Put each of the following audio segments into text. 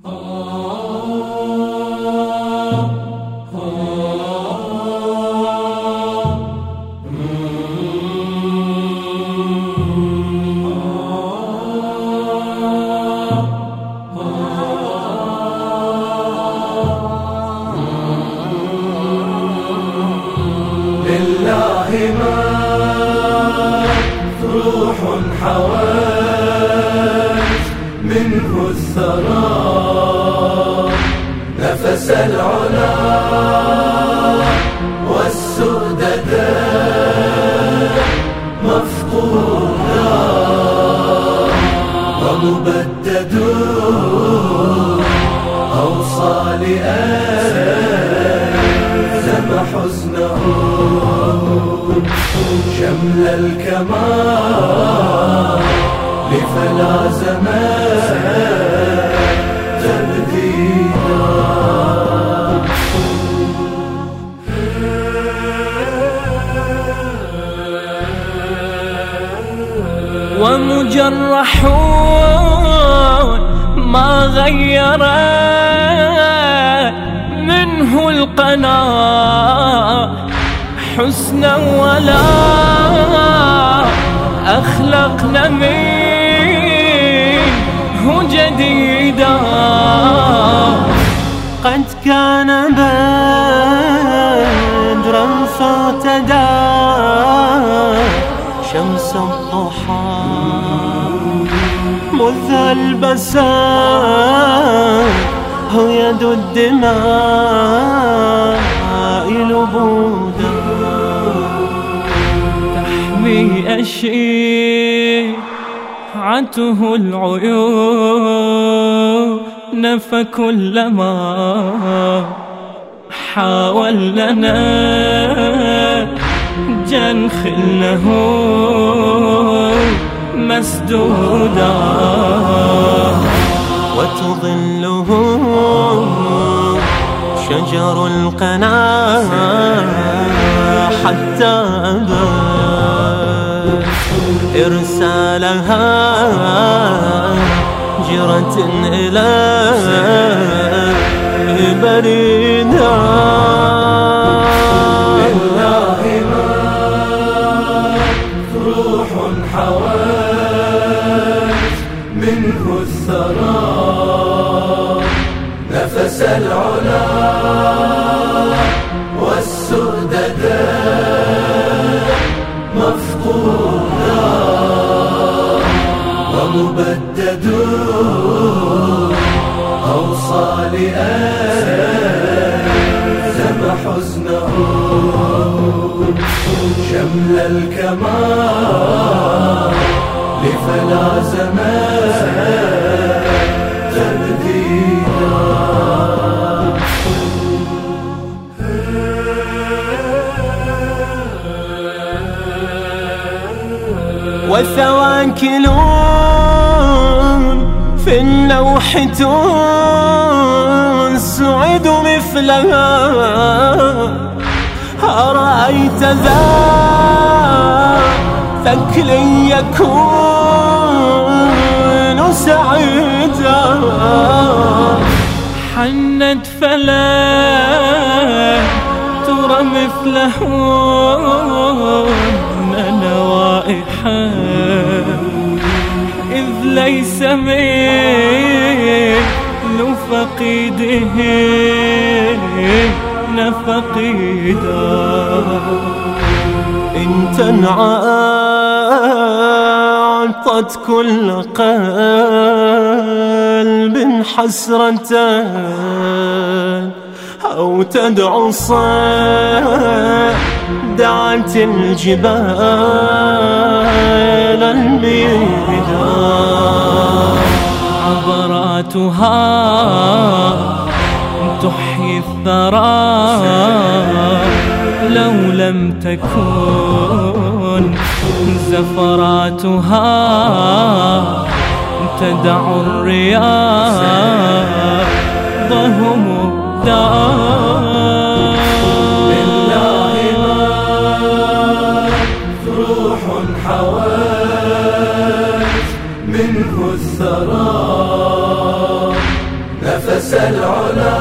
لله ما روح حوات منه الثرى نفس العلا والسؤددا مفقودا ومبدد أوصى لأزم حزنه شمل الكمال لفلا زمان تبديلا ومجرحون ما غير منه القناة حسنا ولا أخلقنا منه جديدا قد كان بدرا فاعتدى شمس الضحى مذ البساء يد الدماء لبودا تحمي أشيعته العيون فكلما حاولنا جنخله مسدودا وتظله شجر القنا حتى أبى إرسالها جرة إلى بريدا لله ما روح حوات منه الثرى نفس العلا والسؤددا مفقودا ومبدد أوصى لأزم حزنه شمل الكمال لفلا زمان تبديلا وثواكلون في اللوح تنسعد مثلها أرأيت ذا ثكل يكون سعيدا حنت فلا ترى مثله نوائحا إذ ليس مثل فقيده نفقيدا إن تنعطت كل قلب حسرة أو تدعو صدعت الجبال البيدا عبراتها تحيي الثرى لو لم تكن زفراتها تدع الرياضهم دار. لله ما روح حوات منه الثرى نفس العلا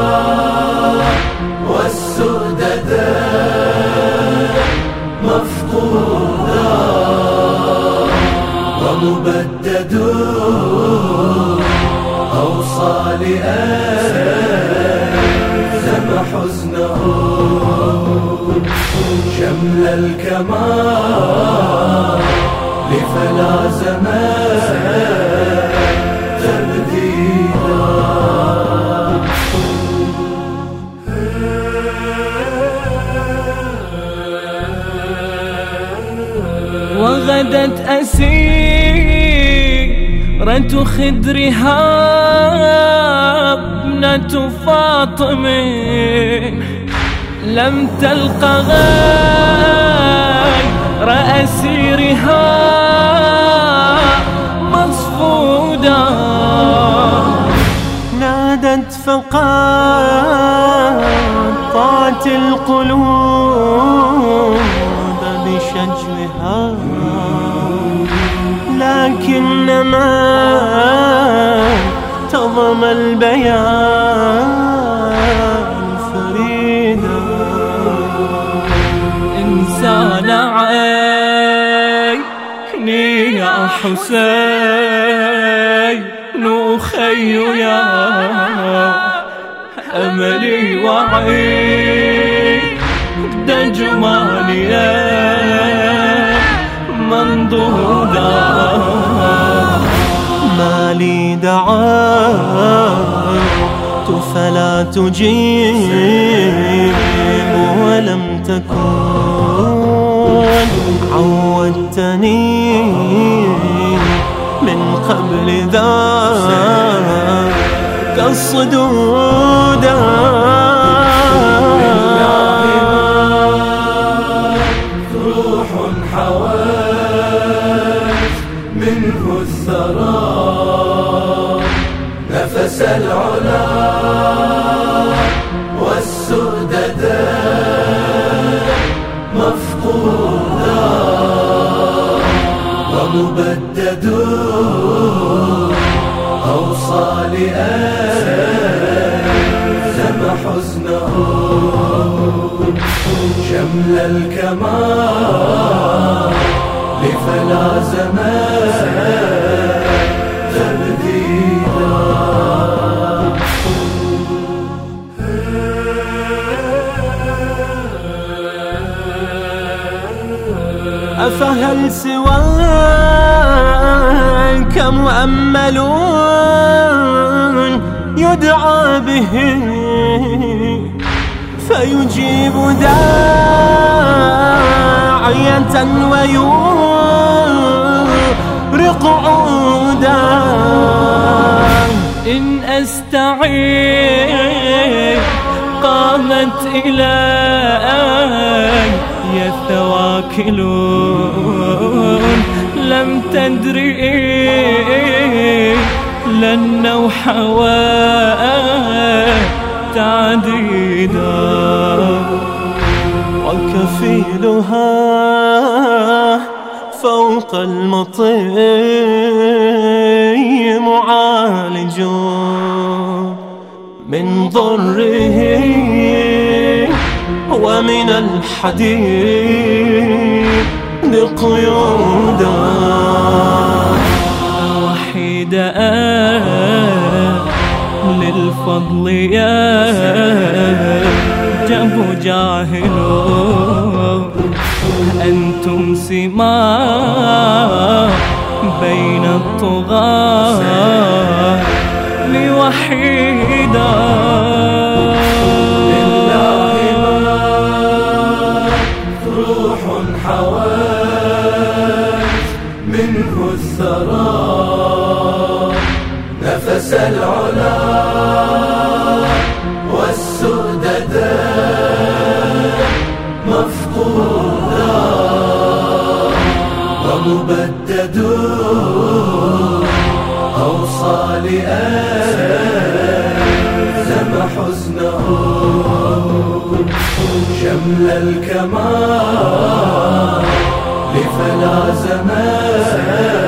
والسؤدد مفقودا ومبدد أوصى لألزم حزنه شمل الكمال لفلا زمان تبديلا. وغدت أسيرة خدرها ابنة فاطم لم تلق غير أسيرها مصفودا. نادت فقاطعت القلوب بشجوها لكنما تضم البيان فريدا. إنسان عيني يا حسين أخي يا أملي وعيد جمالي منضودا. ما لي دعوت فلا تجيب ولم تكن عودتني من قبل ذاك الصدودا. روح حوات منه الثرى نفس العلا والسؤدد مفقودا ومبدد أوصى لألزم حزنه شمل الكمال لفلا زمان تبديلا. أفهل سواك مؤمل يدعى به فيجيب داعية ويورق عودا. إن أستعين قامت إلي الثواكلون لم تدري لن وحواء تعديدا. وكفيلها فوق المطي معالج من ضره ومن الحديد قيودا. وحيدا للفضل يا جب جاهل أنتم سماء بين الطغاة لوحيدا. روح حوات منه الثرى نفس العلا والسؤدد مفقودا ومبدد أوصى لألزم حزنه شمل الكمال لفلا زمان